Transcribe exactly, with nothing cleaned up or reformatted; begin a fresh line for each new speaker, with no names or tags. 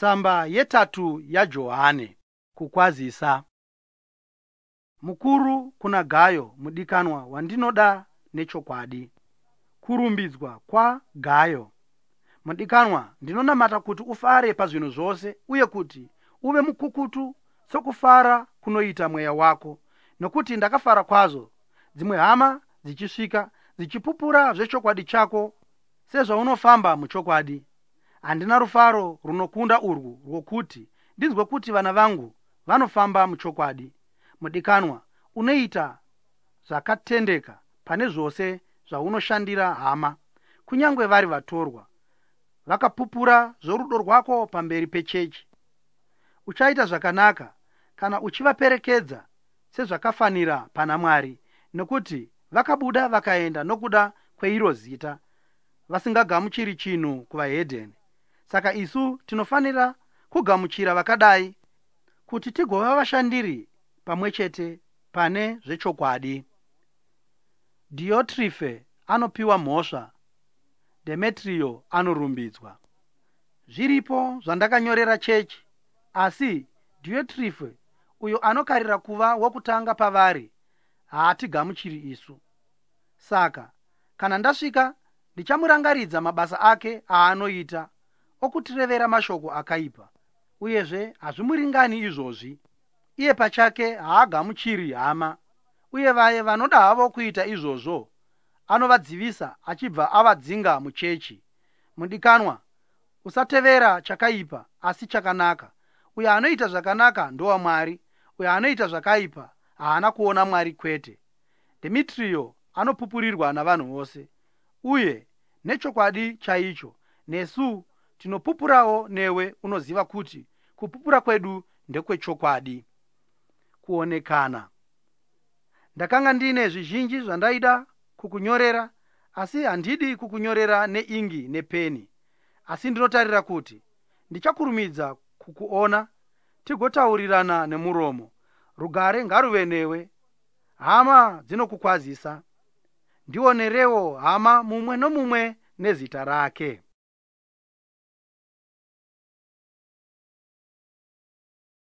Tsamba yetatu ya Johane. Kukwazisa. Mukuru kuna Gayo mudikanwa wandinoda nechokwadi. Kurumbidzwa kwa Gayo. Mudikanwa, ndinonamata kuti ufare pazvinhu zvose uye kuti uve mukukutu sokufara kunoita mweya wako, nokuti ndakafara kwazvo dzimwe hama dzichisvika dzichipupura zvechokwadi chako sezvaunofamba muchokwadi. Handina rufaro runokunda urwu rwokuti ndinzwe kuti vana vangu vanofamba muchokwadi. Mudikanwa, unoita zvakatendeka pane zvose zvaunoshandira hama, kunyange vari vatorwa vakapupura zvorudo rwako pamberi pechechi. Uchaita zvakanaka kana uchivaperekedza sezvakafanira pana Mwari, nokuti vakabuda vakaenda nokuda kweiro zita, vasingagamuchiri chinhu kuvahedheni. Saka isu tinofanira kugamuchira vakadai kuti tigova vashandiri pamwe chete pane zvechokwadi. Diotrife anopiwa mhosva, Demetrio anorumbidzwa. Zviripo zvandakanyorera chechi, asi Diotrife, uyo anokarira kuva wokutanga pavari, haatigamuchiri isu. Saka kana ndasvika ndichamurangaridza mabasa ake aanoita okutirevera mashoko akaipa, uyezve hazvimuringani izvozvi. Iye pachake haagamuchiri hama, uye vaye vanoda havo kuita izvozvo anovadzivisa achibva avadzinga muchechi. Mudikanwa, usatevera chakaipa asi chakanaka. Uyo anoita zvakanaka ndowa Mwari, uyo anoita zvakaipa haana kuona Mwari kwete. Demetrio anopupurirwa navanhu vose, uye nechokwadi chaicho nesu tinopupurawo newe. Unoziva kuti kupupura kwedu ndekwechokwadi. Kuonekana. Ndakanga ndine zvizhinji zvandaida kukunyorera, asi handidi kukunyorera neingi nepeni, asi ndinotarira kuti ndichakurumidza kukuona tigotaurirana nemuromo. Rugare ngaruve newe. Hama dzinokukwazisa. Ndionerewo hama mumwe nomumwe nezita rake.